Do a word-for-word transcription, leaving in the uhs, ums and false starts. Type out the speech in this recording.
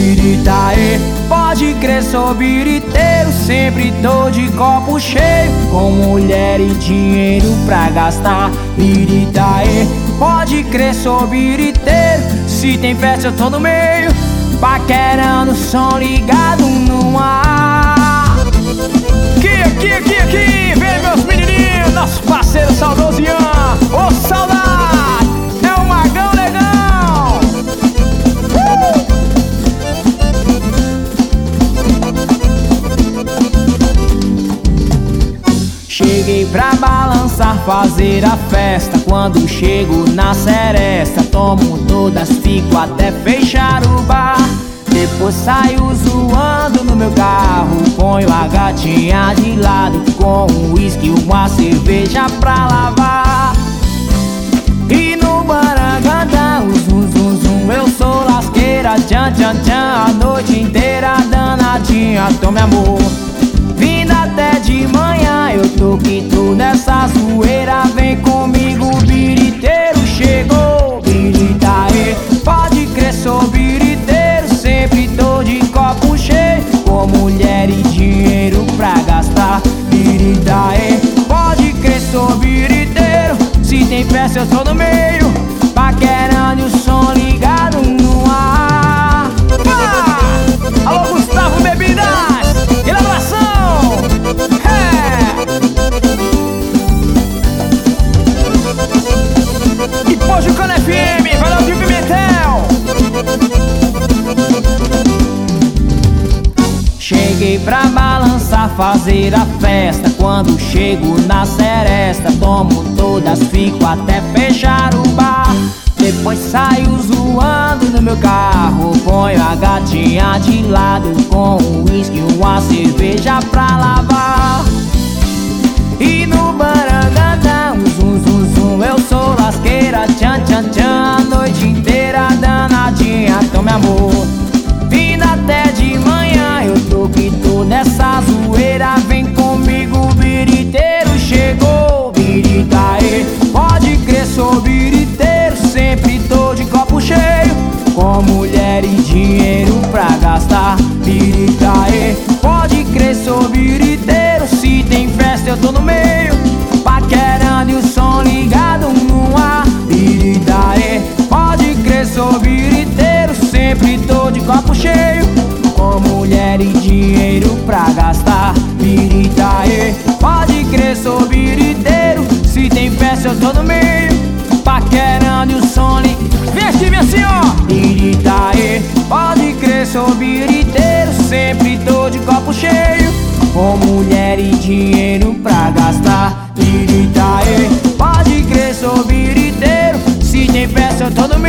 biritaê. Pode crer, sou biriteiro, sempre tô de copo cheio, com mulher e dinheiro pra gastar. Biritaê. Pode crer, sou biriteiro, se tem festa eu tô no meio, paquerando, som ligado no ar. Aqui, aqui, aqui, aqui, vem meus menininhos, nosso parceiro saudoso Ian. Ô saudade, é o Magão Negão. uh! Cheguei pra balançar, fazer a festa. Quando chego na seresta, tomo todas, fico até fechar o bar. Depois saio zoando no meu carro, ponho a gatinha de lado, com um uísque e uma cerveja pra lavar. E no barangandã, zum zum zum, eu sou lasqueira, tchan tchan tchan, a noite inteira danadinha, tome amor. Vindo até de manhã, eu tô que tô nessa zoeira, vem comigo, biriteiro chegou. Biritaê, pode crer, sou biriteiro, sempre tô de copo cheio, com mulher e dinheiro pra gastar. Biritaê, pode crer, sou biriteiro, se tem festa eu tô no meio, paquerando e o som ligado no ar. Ah! Alô Gustavo Bebidas, elaboração. É. E Pojucana F M, vai lá o Pimentel. Cheguei pra balançar, fazer a festa. Quando chego na seresta, tomo todas, fico até fechar o bar. Depois saio zoando no meu carro, ponho a gatinha de lado, com um uísque e uma cerveja pra lavar. E no barangandã, zum zum zum, eu sou lasqueira, tchan tchan tchan, a noite inteira danadinha, tome amor. Vindo até de manhã, eu tô que tô nessa zoeira, vem comigo, biriteiro chegou. Biritaê, pode crer, sou biriteiro, sempre tô de copo cheio, com mulher e dinheiro pra gastar. Biritaê, pode crer, sou biriteiro, se tem festa eu tô no meio, paquerando e o som ligado no ar. Biritaê, pode crer, sou biriteiro, sempre tô de copo cheio, com mulher e dinheiro pra gastar. Biritaê, pode crer, sou biriteiro, se tem festa eu tô no meio, paquerando e o som ligado. Vem aqui, minha senhora. Biritaê, pode crer, sou biriteiro, sempre tô de copo cheio, com mulher e dinheiro pra gastar. Biritaê, pode crer, sou biriteiro, se tem festa eu tô no